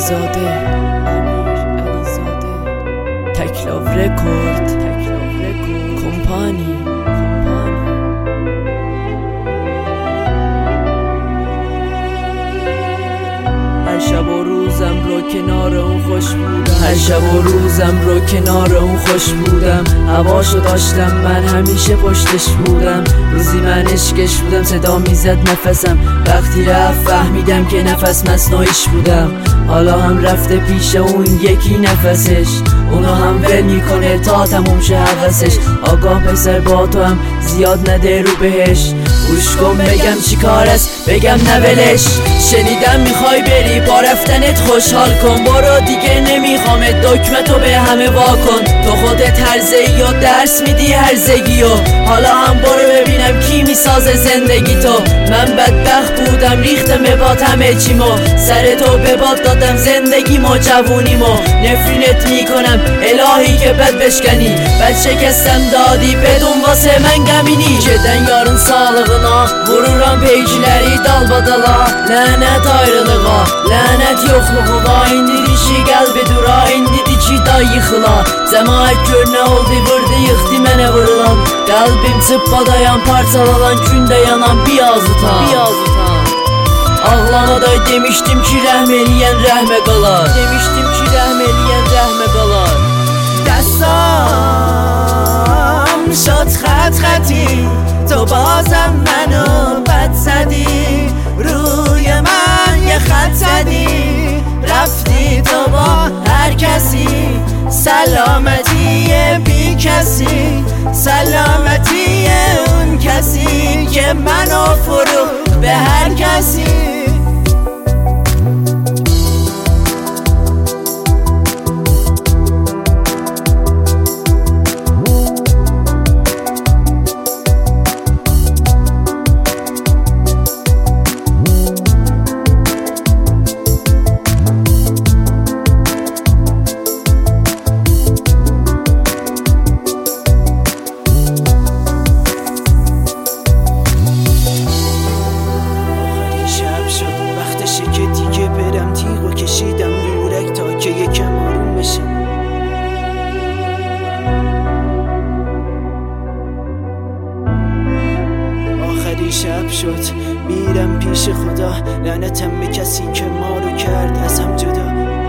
علیزاده تکلاو رکورد کمپانی. هر شب و روزم رو کنار اون خوش بودم، هر شب و روزم رو کنار اون خوش بودم. هواشو داشتم، من همیشه پشتش بودم. روزی من عشقش بودم، صدا میزد نفسم. وقتی رفت فهمیدم که نفس مصنوعیش بودم. حالا هم رفته پیش اون یکی نفسش، اونو هم ول میکنه تا تموم شه حوثش. آگاه پسر با تو هم زیاد نده رو بهش. گوش کن بگم چی کار است، بگم نولش. شنیدم میخوای بری با رفتنت خوشحال کن. برو دیگه نمیخوامت، دکمتو به همه واکن. تو خودت هرزه‌ای و درس میدی هرزگی و حالا هم برو ببینم کی میسازه زندگی تو. من بدبخت بودم، ریختم به باد همه چیمو. سر تو به باد دادم زندگیمو جوونیمو. نفرینت میکنم الهی که بد بشکنی. بد شکستم دادی بدون واسه من gemini. Gedən yarın sağlığına vururam peykiləri dalbadala. Lənət ayrılığa, lənət yoxluğuna. İndidir ki qəlbi dura, indidir ki day yıxıla. Cəmaət gör nə oldu, vurdu yıxdı mənə vurulan. Qəlbim çıppadayan, parçalanan, gündə yanan bir az utan. Ağlamaday demiştim ki rəhm eləyən rəhmə qalar. Demiştim ki rəhm eləyən rəhmə qalar. دستام شد خط خطی، تو بازم منو بد زدی. روی من یه خط زدی، رفتی تو با هر کسی. سلامتی بی کسی، سلامتی اون کسی که منو فرو به هر کسی. که دیگه برم، تیغو کشیدم دورک تا که یکم آروم بشه. آخری شب شد میرم پیش خدا، لعنتم به کسی که ما رو کرد از هم جدا.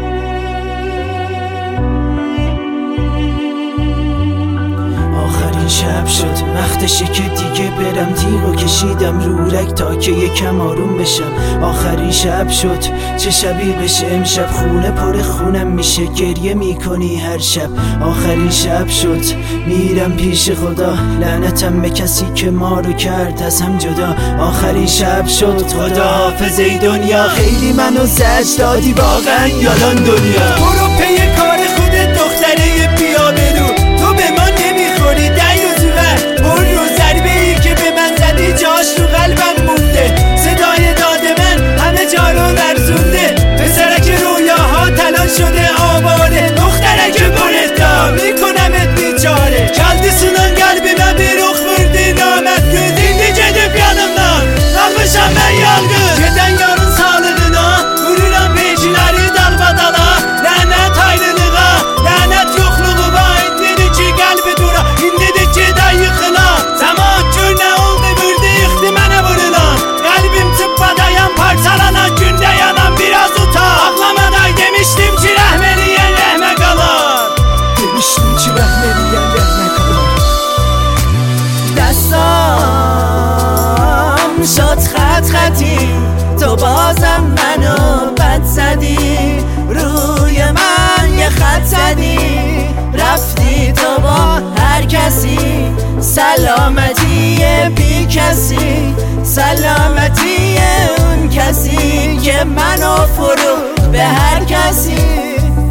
آخرین شب شد وقتشه که دیگه برم، تیغو کشیدم رورک تا که یکم آروم بشم. آخرین شب شد چه شبی بشه امشب، خونه پر خونم میشه، گریه میکنی هر شب. آخرین شب شد میرم پیش خدا، لعنتم به کسی که ما رو کرد از هم جدا. آخرین شب شد خداحافظ ای دنیا، خیلی منو زج دادی واقعا یالان دنیا. برو پی کار خودت دختره بیا برو، تو به ما نمیخوری دیوزوه. برو ضربه‌ای که به من زدی جاش رو قلبم مونده، صدای داد من همه جا رو لرزونده. پسرک رویاها تلان شده آواره، دخترک بردا میکنمت بیچاره. Kaldı sunan kalbime bir ok vurdu namet, gözün gecedip yanımdan kalmışam ben yalgın. Geden yarın sağlığına vururam peykileri dalbadala. Lanet ayrılığa, lanet yokluğuma. İndidir ki kalbi dura, indidir ki da yıkıla. Zaman gör ne oldu, vurdu yıktı mənə vurulan. Kalbim tıbbadayan, parçalanan, günde yanan biraz utan. Ağlamadan demiştim ki rəhm eləyən rəhmə qalar. Demiştim ki rəhm eləyən rəhmə qalar. دستام شد خط خطی، تو بازم منو بد زدی. روی من یه خط زدی، رفتی تو با هر کسی. سلامتی بی کسی، سلامتی اون کسی که منو فرو به هر کسی.